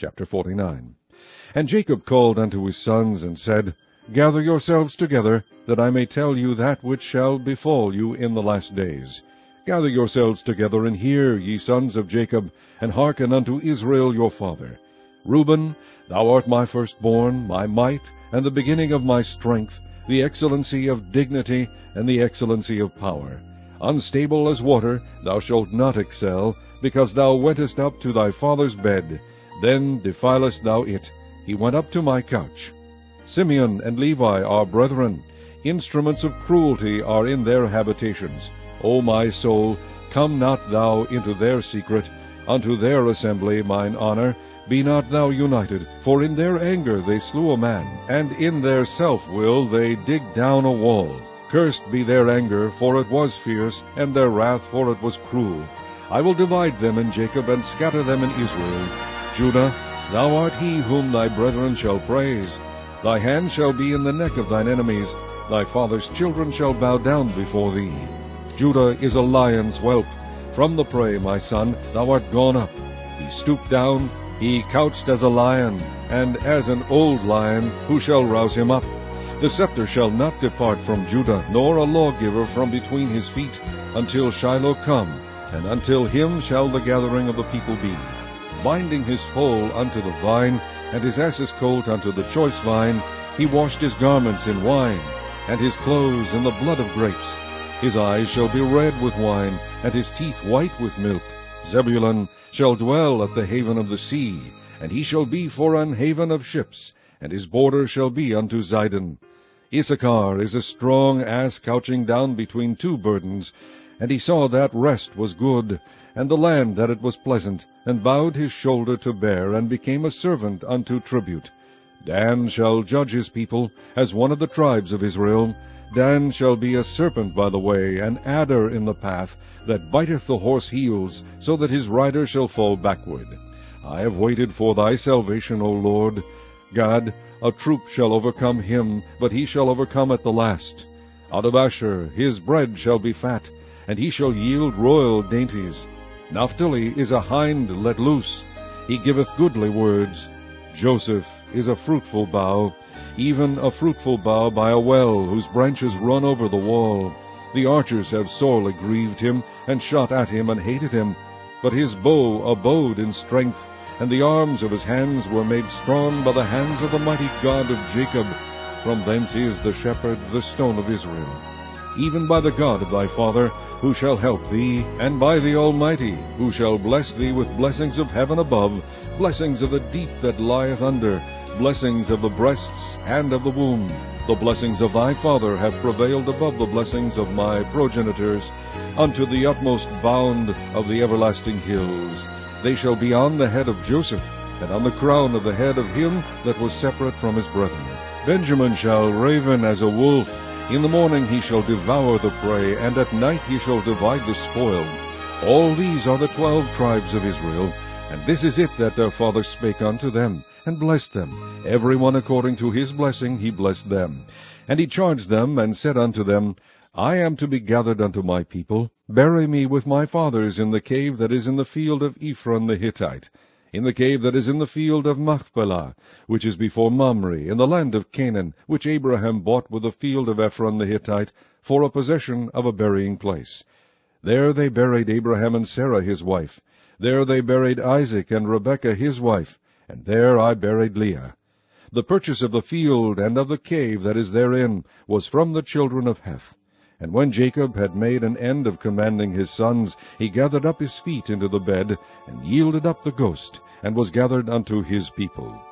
Chapter 49. And Jacob called unto his sons, and said, Gather yourselves together, that I may tell you that which shall befall you in the last days. Gather yourselves together, and hear, ye sons of Jacob, and hearken unto Israel your father. Reuben, thou art my firstborn, my might, and the beginning of my strength, the excellency of dignity, and the excellency of power. Unstable as water, thou shalt not excel, because thou wentest up to thy father's bed. Then defilest thou it. He went up to my couch. Simeon and Levi are brethren. Instruments of cruelty are in their habitations. O my soul, come not thou into their secret, unto their assembly, mine honor. Be not thou united, for in their anger they slew a man, and in their self-will they dig down a wall. Cursed be their anger, for it was fierce, and their wrath, for it was cruel. I will divide them in Jacob, and scatter them in Israel. Judah, thou art he whom thy brethren shall praise. Thy hand shall be in the neck of thine enemies. Thy father's children shall bow down before thee. Judah is a lion's whelp. From the prey, my son, thou art gone up. He stooped down, he couched as a lion, and as an old lion, who shall rouse him up? The scepter shall not depart from Judah, nor a lawgiver from between his feet, until Shiloh come, and until him shall the gathering of the people be. Binding his foal unto the vine, and his ass's colt unto the choice vine, he washed his garments in wine, and his clothes in the blood of grapes. His eyes shall be red with wine, and his teeth white with milk. Zebulun shall dwell at the haven of the sea, and he shall be for an haven of ships, and his border shall be unto Zidon. Issachar is a strong ass couching down between two burdens, and he saw that rest was good, and the land that it was pleasant, and bowed his shoulder to bear, and became a servant unto tribute. Dan shall judge his people, as one of the tribes of Israel. Dan shall be a serpent by the way, an adder in the path, that biteth the horse heels, so that his rider shall fall backward. I have waited for thy salvation, O Lord. God, a troop shall overcome him, but he shall overcome at the last. Out of Asher his bread shall be fat, and he shall yield royal dainties. Naphtali is a hind let loose. He giveth goodly words. Joseph is a fruitful bough, even a fruitful bough by a well, whose branches run over the wall. The archers have sorely grieved him, and shot at him, and hated him. But his bow abode in strength, and the arms of his hands were made strong by the hands of the mighty God of Jacob. From thence is the shepherd, the stone of Israel. Even by the God of thy father, who shall help thee, and by the Almighty, who shall bless thee with blessings of heaven above, blessings of the deep that lieth under, blessings of the breasts and of the womb. The blessings of thy father have prevailed above the blessings of my progenitors, unto the utmost bound of the everlasting hills. They shall be on the head of Joseph, and on the crown of the head of him that was separate from his brethren. Benjamin shall raven as a wolf. In the morning he shall devour the prey, and at night he shall divide the spoil. All these are the 12 tribes of Israel, and this is it that their father spake unto them, and blessed them. Every one according to his blessing he blessed them. And he charged them, and said unto them, I am to be gathered unto my people. Bury me with my fathers in the cave that is in the field of Ephron the Hittite, in the cave that is in the field of Machpelah, which is before Mamre, in the land of Canaan, which Abraham bought with the field of Ephron the Hittite, for a possession of a burying place. There they buried Abraham and Sarah his wife. There they buried Isaac and Rebekah his wife, and there I buried Leah. The purchase of the field and of the cave that is therein was from the children of Heth. And when Jacob had made an end of commanding his sons, he gathered up his feet into the bed, and yielded up the ghost, and was gathered unto his people.